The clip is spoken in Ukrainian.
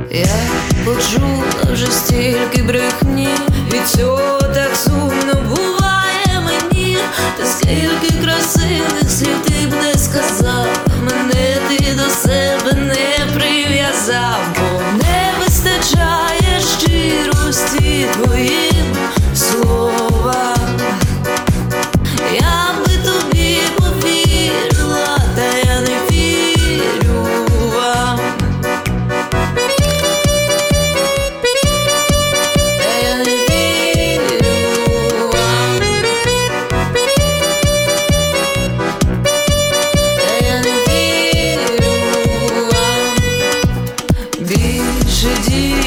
Я почула вже стільки брехні, від цього так сумно буває мені. Та скільки красивих слів ти б не сказав, мене ти до себе не прив'язав, бо не вистачає щирості твоїм словам. Я би тобі повірила, та я не вірю вам. Та я не вірю вам. Та я не вірю вам. Більше дій